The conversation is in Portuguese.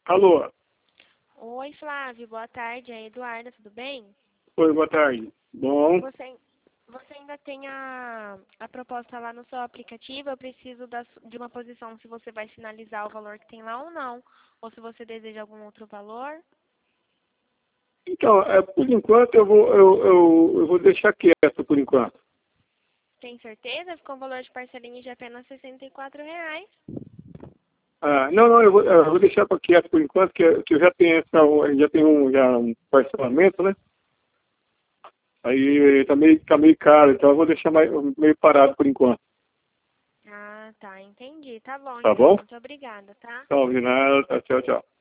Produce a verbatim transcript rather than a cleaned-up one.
Alô? Oi, Flávio, boa tarde. É Eduarda, tudo bem? Oi, boa tarde. Bom, Você, você ainda tem a, a proposta lá no seu aplicativo? Eu preciso da su- de uma posição se você vai finalizar o valor que tem lá ou não. Ou se você deseja algum outro valor. então, é, por enquanto eu vou, eu, eu, eu vou deixar quieto por enquanto. Tem certeza? Ficou um valor de parcelinha de apenas sessenta e quatro reais. Ah, não, não, eu vou, eu vou deixar pra quieto por enquanto, que, eu- que eu já tenho essa, já tenho um, já um parcelamento, né? Aí tá meio, tá meio caro, então eu vou deixar mais, meio parado por enquanto. Ah, tá, entendi. Tá bom, Tá então. bom? Muito obrigada, tá? Então, de nada, tchau, tchau.